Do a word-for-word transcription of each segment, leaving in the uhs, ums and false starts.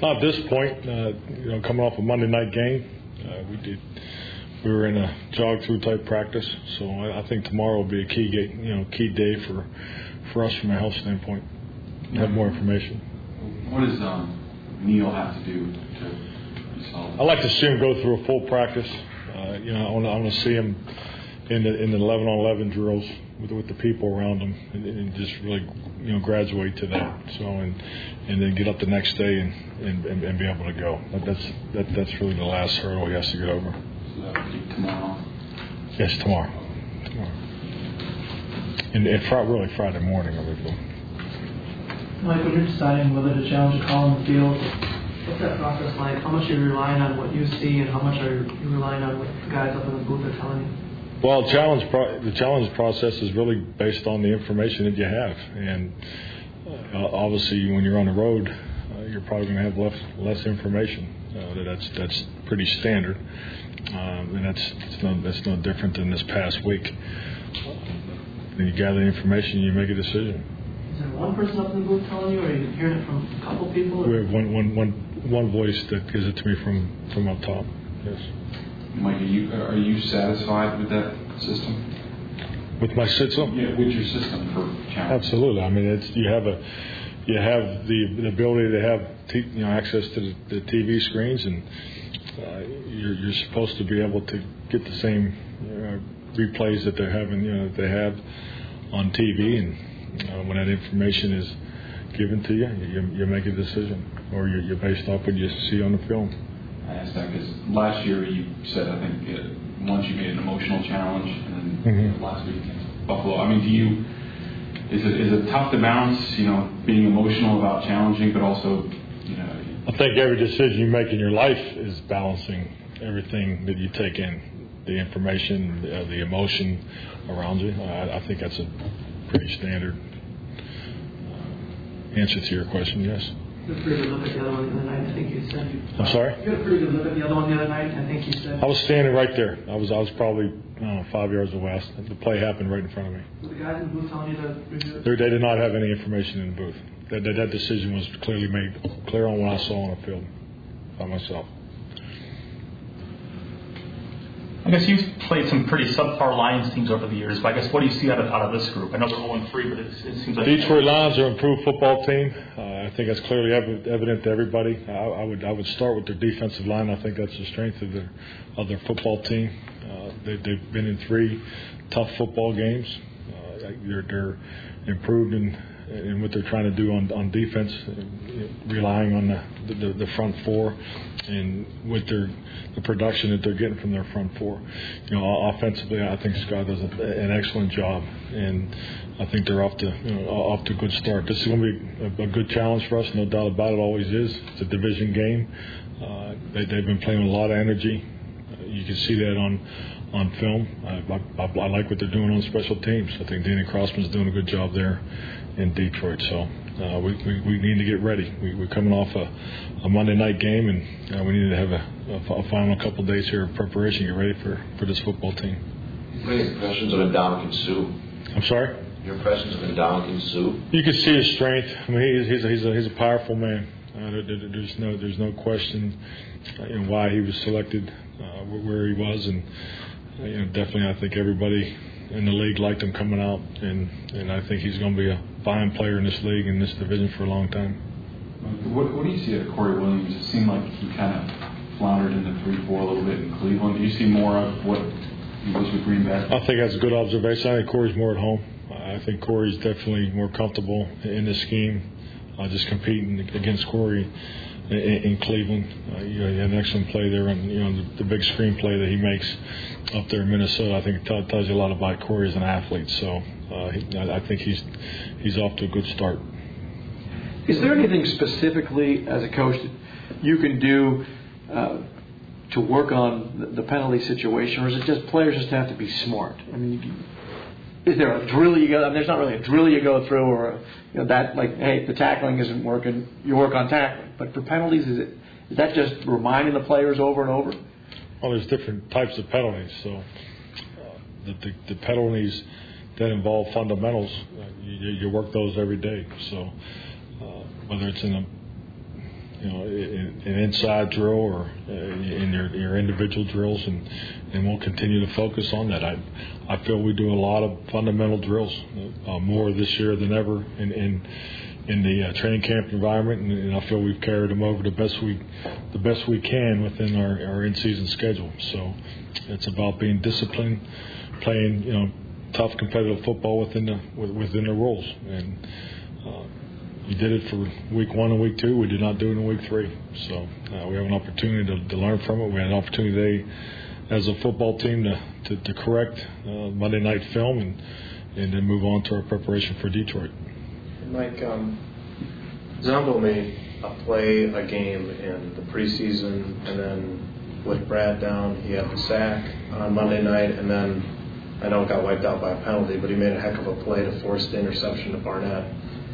Not at this point. Uh, you know, coming off a Monday night game, uh, we did. We were in a jog-through type practice, so I, I think tomorrow will be a key, game, you know, key day for for us from a health standpoint. Have more information. What does um, Neil have to do to be solid? I'd like to see him go through a full practice. Uh, you know, I want, I want to see him in the in the eleven on eleven drills with with the people around him, and, and just really you know graduate to that. So and and then get up the next day and and, and, and be able to go. That, that's that, that's really the last hurdle he has to get over. So that would be tomorrow. Yes, tomorrow. Tomorrow. And, and fr- really Friday morning, I believe. Mike, when you're deciding whether to challenge a call on the field, what's that process like? How much are you relying on what you see, and how much are you relying on what the guys up in the booth are telling you? Well, challenge pro- the challenge process is really based on the information that you have, and uh, obviously, when you're on the road, uh, you're probably going to have less less information. Uh, that's that's pretty standard, um, and that's it's no that's no different than this past week. When you gather the information, you make a decision. Is there one person up in the booth telling you, or are you hearing it from a couple people? Or? We have one, one, one, one voice that gives it to me from, from up top. Yes. Mike, are you are you satisfied with that system? With my system? Yeah, with your system for challenge. Absolutely. I mean, it's you have a you have the, the ability to have t- you know access to the, the T V screens, and uh, you're, you're supposed to be able to get the same you know, replays that they're having you know that they have on T V, and uh, when that information is given to you, you, you make a decision, or you're, you're based off what you see on the film. I asked that because last year you said, I think, it, once you made an emotional challenge, and then mm-hmm. last week against Buffalo. I mean, do you is it is it tough to balance, you know, being emotional about challenging, but also, you know? I think every decision you make in your life is balancing everything that you take in, the information, uh, the emotion around you. I, I think that's a pretty standard uh, answer to your question. Yes. You had a pretty good look at the other one the other night. I think you said. You, I'm sorry? You had a pretty good look at the other one the other night. I think you said. I was standing right there. I was I was probably I don't know, five yards away. The play happened right in front of me. Were the guys in the booth telling you to review it? They, they did not have any information in the booth. That, that that decision was clearly made clear on what I saw on the field by myself. I guess you've played some pretty subpar Lions teams over the years, but I guess what do you see out of, out of this group? I know they're oh and three, but it, it seems like... The Detroit Lions are an improved football team. Uh, I think that's clearly ev- evident to everybody. I, I would I would start with their defensive line. I think that's the strength of their, of their football team. Uh, they, they've been in three tough football games. Uh, they're, they're improved in, in what they're trying to do on, on defense, relying on the, the, the front four and with their the production that they're getting from their front four. You know, offensively, I think Scott does a, an excellent job, and I think they're off to you know, off to a good start. This is going to be a, a good challenge for us, no doubt about it. Always is. It's a division game. Uh, they, they've been playing with a lot of energy. Uh, you can see that on on film. I, I, I like what they're doing on special teams. I think Danny Crossman's doing a good job there in Detroit. So uh, we, we we need to get ready. We, we're coming off a, a Monday night game, and uh, we need to have a, a final couple days here of preparation, get ready for, for this football team. What are your impressions of Ndamukong Suh? I'm sorry? Your impressions of Ndamukong Suh? You can see his strength. I mean, he's he's a, he's a, he's a powerful man. Uh, there, there, there's no there's no question uh, you know, why he was selected uh, where he was, and uh, you know, definitely I think everybody in the league liked him coming out, and, and I think he's going to be a fine player in this league, in this division for a long time. What, what do you see at Corey Williams? It seemed like he kind of floundered in the three four a little bit in Cleveland. Do you see more of what he was with Green Bay? I think that's a good observation. I think Corey's more at home. I think Corey's definitely more comfortable in the scheme. Uh, just competing against Corey in, in Cleveland. Uh, you know, he had an excellent play there, and you know the, the big screen play that he makes up there in Minnesota. I think it t- tells you a lot about Corey as an athlete. So uh, he, I, I think he's he's off to a good start. Is there anything specifically as a coach that you can do uh, to work on the, the penalty situation, or is it just players just have to be smart? I mean, is there a drill you go? I mean, there's not really a drill you go through, or a, you know that like, hey, the tackling isn't working, you work on tackling. But for penalties, is it is that just reminding the players over and over? Well, there's different types of penalties. So uh, the, the the penalties that involve fundamentals, uh, you, you work those every day. So uh, whether it's in a you know, an inside drill or in your, your individual drills, and, and we'll continue to focus on that. I I feel we do a lot of fundamental drills, uh, more this year than ever in in, in the uh, training camp environment, and, and I feel we've carried them over the best we the best we can within our, our in-season schedule. So it's about being disciplined, playing you know tough competitive football within the within the rules, and uh, we did it for week one and week two. We did not do it in week three. So uh, we have an opportunity to, to learn from it. We had an opportunity today as a football team to, to, to correct uh, Monday night film and, and then move on to our preparation for Detroit. Mike, um, Zombo made a play a game in the preseason, and then with Brad down, he had the sack on Monday night, and then I know it got wiped out by a penalty, but he made a heck of a play to force the interception to Barnett.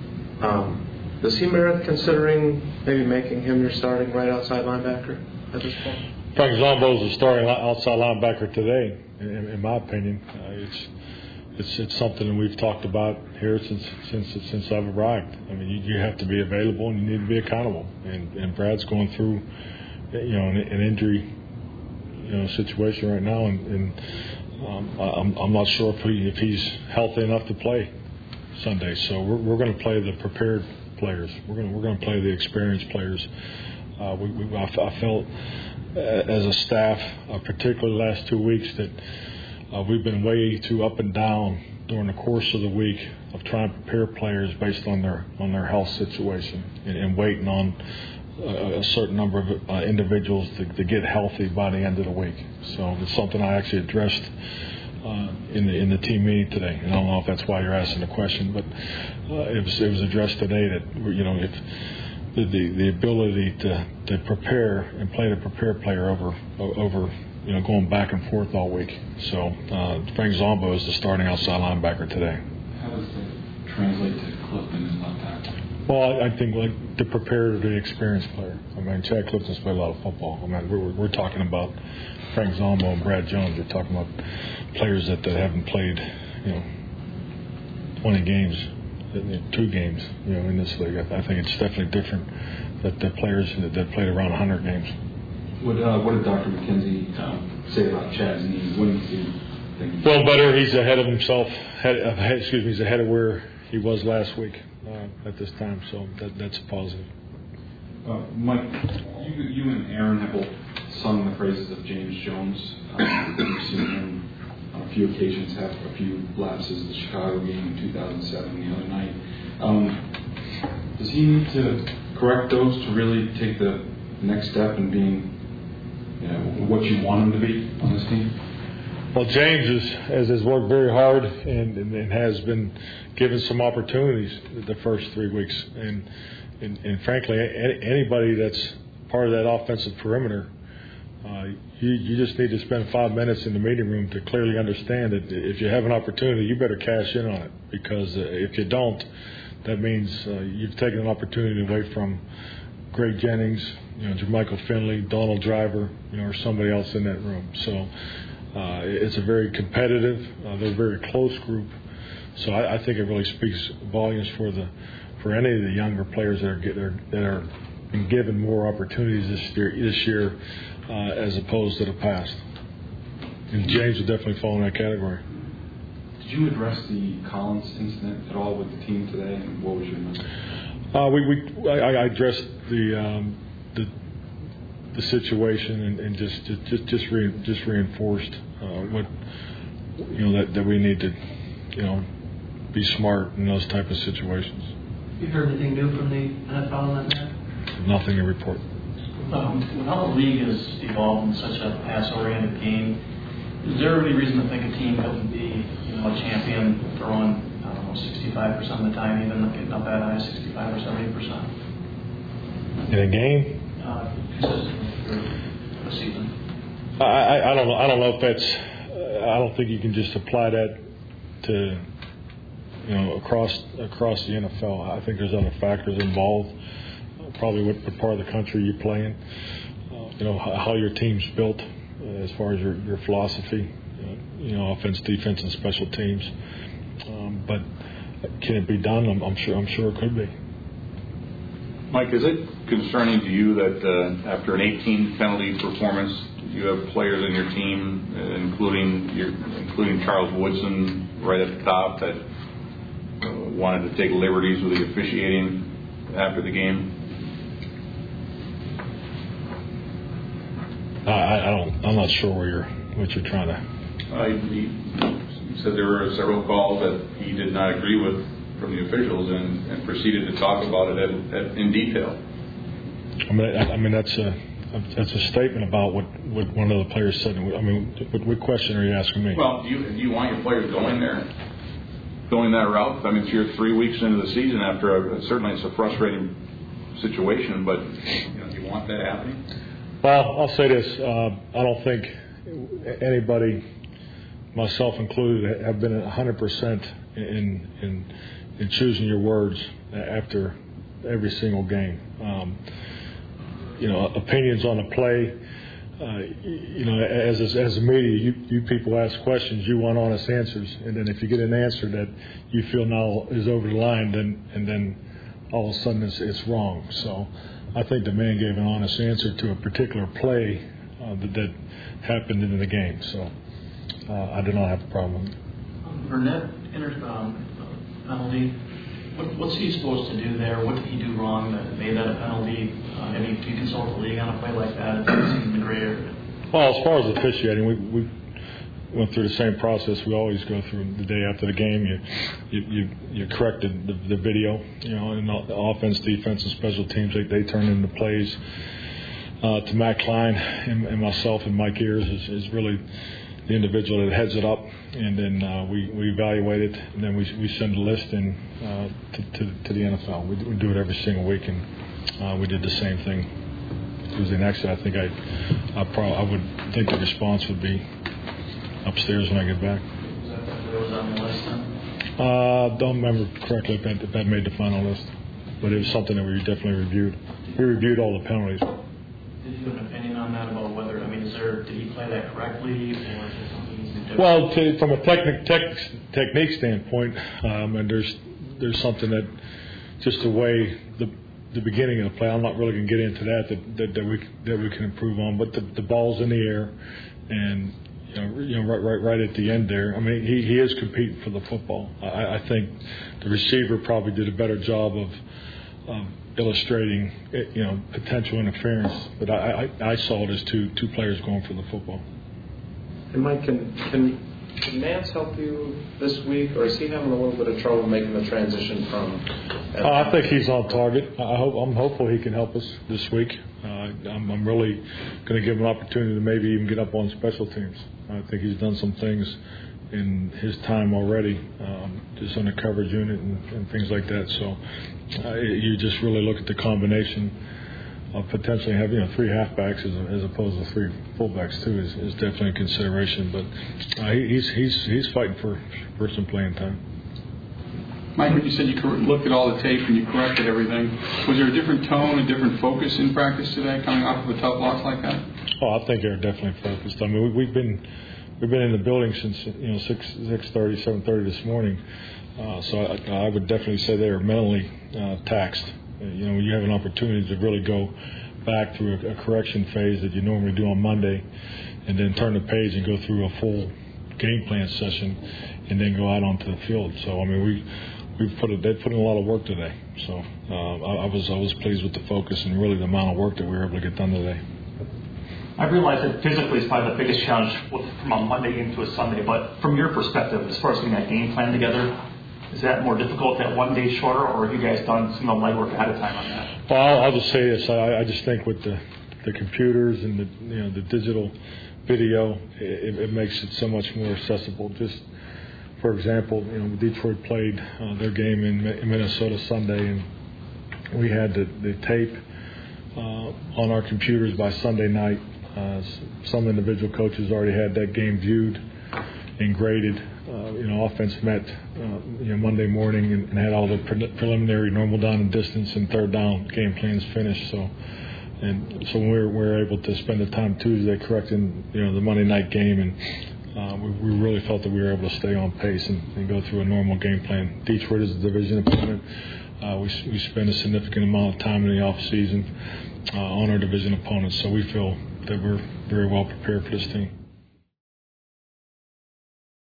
Um, does he merit considering maybe making him your starting right outside linebacker at this point? Frank Zombo is the starting outside linebacker today, in, in my opinion. Uh, it's it's it's something that we've talked about here since since since I've arrived. I mean, you, you have to be available and you need to be accountable. And, and Brad's going through, you know, an, an injury, you know, situation right now, and, and um, I'm I'm not sure if he if he's healthy enough to play Sunday. So we're we're going to play the prepared players. We're going we're going to play the experienced players. Uh, we, we I, I felt uh, as a staff, uh, particularly the last two weeks, that uh, we've been way too up and down during the course of the week of trying to prepare players based on their on their health situation and, and waiting on a, a certain number of uh, individuals to, to get healthy by the end of the week. So it's something I actually addressed Uh, in the in the team meeting today, and I don't know if that's why you're asking the question, but uh, it was it was addressed today that you know if the the, the ability to, to prepare and play the prepared player over over you know going back and forth all week. So uh, Frank Zombo is the starting outside linebacker today. How does that translate to Clifton and left tackle? Well, I, I think like the prepared, the experienced player. I mean, Chad Clifton's played a lot of football. I mean, we're we're talking about Frank Zombo and Brad Jones. We're talking about players that, that haven't played, you know, twenty games, two games, you know, in this league. I, I think it's definitely different that the players that, that played around one hundred games. What uh, what did Doctor McKenzie um, say about Chad's knee? When did you think? Well, better. He's ahead of himself. Head, uh, excuse me. He's ahead of where he was last week uh, at this time. So that, that's a positive. Uh, Mike, you, you and Aaron have both sung the praises of James Jones. Um, we've seen him on a few occasions have a few lapses. The Chicago game in two thousand seven, the other night. Um, does he need to correct those to really take the next step in being, you know, what you want him to be on this team? Well, James is, has, has worked very hard and, and, and has been given some opportunities the first three weeks. And, and, and frankly, anybody that's part of that offensive perimeter, uh, you, you just need to spend five minutes in the meeting room to clearly understand that if you have an opportunity, you better cash in on it. Because uh, if you don't, that means uh, you've taken an opportunity away from Greg Jennings, you know, Jermichael Finley, Donald Driver, you know, or somebody else in that room. So uh, it's a very competitive, uh, they're a very close group. So I, I think it really speaks volumes for the for any of the younger players that are get, that are being given more opportunities this year, this year uh, as opposed to the past. And James would definitely fall in that category. Did you address the Collins incident at all with the team today, and what was your message? Uh, we, we I, I addressed the um, the the situation and, and just just just re, just reinforced uh, what you know that, that we need to you know be smart in those type of situations. You heard anything new from the N F L on that matter? Nothing to report. Um, with how the league has evolved in such a pass-oriented game, is there any reason to think a team couldn't be, you know, a champion throwing, I don't know, sixty-five percent of the time, even getting up that high, sixty-five or seventy percent? In a game? Uh, consistently through the season. I, I, I don't know. I don't know if that's. Uh, I don't think you can just apply that to, you know, across across the N F L. I think there's other factors involved. Probably what, what part of the country you're playing. Uh, you know how, how your team's built uh, as far as your, your philosophy. Uh, you know, offense, defense, and special teams. Um, but can it be done? I'm, I'm sure. I'm sure it could be. Mike, is it concerning to you that uh, after an eighteen penalty performance, you have players in your team, uh, including your, including Charles Woodson, right at the top, that uh, wanted to take liberties with the officiating after the game? I, I don't. I'm not sure where you're what you're trying to. Uh, he said there were several calls that he did not agree with from the officials, and, and proceeded to talk about it at, at, in detail. I mean, I, I mean that's a that's a statement about what, what one of the players said. I mean, what, what question are you asking me? Well, do you do you want your players going there, going that route? I mean, it's you're three weeks into the season after a, certainly it's a frustrating situation, but you know, do you want that happening? Well, I'll say this: uh, I don't think anybody, myself included, have been one hundred percent in in in choosing your words after every single game. Um, you know, opinions on a play. Uh, you know, as a, as a media, you, you people ask questions, you want honest answers, and then if you get an answer that you feel now is over the line, then and then all of a sudden it's, it's wrong. So I think the man gave an honest answer to a particular play uh, that, that happened in the game. So uh, I do not have a problem with it. Burnett entered um, penalty. What, what's he supposed to do there? What did he do wrong that made that a penalty? Uh, I mean, do you consult the league on a play like that? It seems in the gray area. Well, as far as officiating, we, we went through the same process we always go through the day after the game. You you you, you corrected the, the video, you know, and the offense, defense, and special teams. They, they turn into plays. Uh, to Matt Klein and, and myself and Mike Ears is, is really the individual that heads it up, and then uh, we, we evaluate it, and then we we send a list in uh, to, to to the N F L. We, we do it every single week, and uh, we did the same thing Tuesday night. So I think I I, pro- I would think the response would be upstairs when I get back. Was that what was on the list then? Uh, don't remember correctly if that, if that made the final list, but it was something that we definitely reviewed. We reviewed all the penalties. Did you have an opinion on that about whether, I mean, is there, did he play that correctly, or is there something he's different? Well, to, from a technic, tech, technique standpoint, um, and there's there's something that just the way the the beginning of the play, I'm not really going to get into that that, that that we that we can improve on, but the, the ball's in the air, and you know, you know right right right at the end there. I mean, he, he is competing for the football. I, I think the receiver probably did a better job of. of illustrating, you know, potential interference, but I, I, I saw it as two two players going for the football. And Mike, can, can can Nance help you this week, or is he having a little bit of trouble making the transition from? Uh, I think he's on target. I hope I'm hopeful he can help us this week. Uh, I'm, I'm really going to give him an opportunity to maybe even get up on special teams. I think he's done some things in his time already, um, just on the coverage unit and, and things like that. So uh, you just really look at the combination of potentially having, you know, three halfbacks as, as opposed to three fullbacks too is, is definitely a consideration. But uh, he's he's he's fighting for for some playing time. Mike, when you said you looked at all the tape and you corrected everything, was there a different tone, a different focus in practice today, coming off of a tough loss like that? Oh, I think they're definitely focused. I mean, we, we've been. We've been in the building since, you know, six six thirty, seven thirty this morning, uh, so I, I would definitely say they are mentally uh, taxed. Uh, you know, you have an opportunity to really go back through a, a correction phase that you normally do on Monday, and then turn the page and go through a full game plan session, and then go out onto the field. So I mean, we we put it, they put in a lot of work today. So uh, I, I was I was pleased with the focus and really the amount of work that we were able to get done today. I realize that physically is probably the biggest challenge from a Monday into a Sunday, but from your perspective, as far as getting that game plan together, is that more difficult that one day shorter, or have you guys done some of the legwork ahead of time on that? Well, I'll, I'll just say this. I, I just think with the, the computers and the, you know, the digital video, it, it makes it so much more accessible. Just, for example, you know, Detroit played uh, their game in, in Minnesota Sunday, and we had the, the tape uh, on our computers by Sunday night. Uh, some individual coaches already had that game viewed and graded. Uh, you know, offense met uh, you know Monday morning and, and had all the pre- preliminary normal down and distance and third down game plans finished. So, and so when we were, we were able to spend the time Tuesday correcting, you know, the Monday night game, and uh, we, we really felt that we were able to stay on pace and, and go through a normal game plan. Detroit is a division opponent. Uh, we, we spend a significant amount of time in the off season uh, on our division opponents, so we feel that we're very well prepared for this team.